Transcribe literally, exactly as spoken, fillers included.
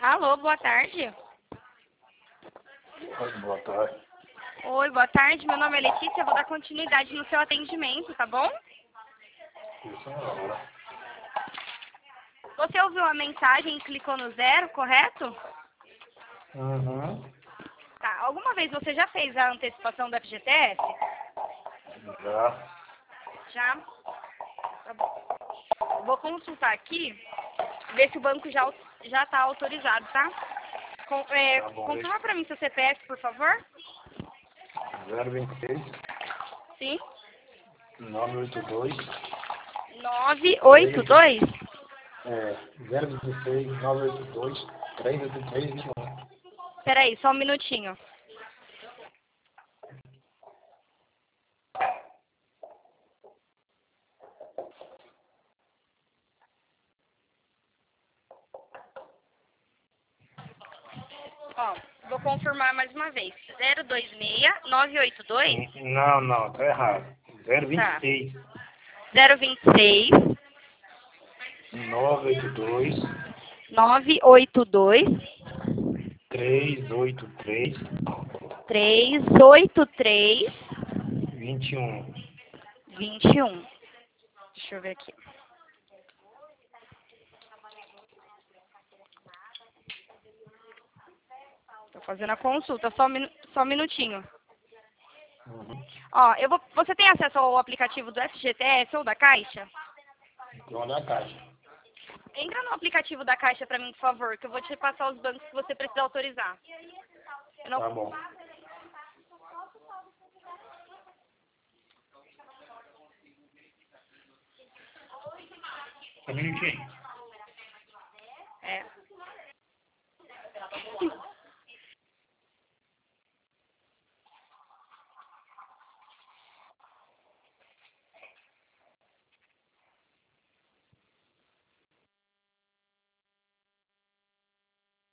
Alô, boa tarde. Oi, boa tarde. Oi, boa tarde. Meu nome é Letícia. Eu vou dar continuidade no seu atendimento, tá bom? Isso é hora. Você ouviu a mensagem e clicou no zero, correto? Uhum. Tá. Alguma vez você já fez a antecipação do F G T S? Já. Já? Tá bom. Vou consultar aqui, ver se o banco já já está autorizado, tá? Com, é, Tá bom. confirma para mim seu C P F, por favor. zero vinte e seis, Sim. nove oito dois. nove oito dois? É, zero vinte e seis, nove oito dois, três oito três, vinte e um. Peraí, só um minutinho. Ó, vou confirmar mais uma vez. zero dois seis, nove oito dois? Não, não, tá errado. zero vinte Tá. e seis, zero vinte e seis, nove oito dois, nove oito dois, três oito três, três oito três, vinte e um. vinte e um. Deixa eu ver aqui. Tô fazendo a consulta, só um, minu- só um minutinho. Uhum. Ó, eu vou, você tem acesso ao aplicativo do F G T S ou da Caixa? Então, olha a caixa. Entra no aplicativo da Caixa pra mim, por favor, que eu vou te passar os bancos que você precisa autorizar. Eu não... Tá bom. Um minutinho.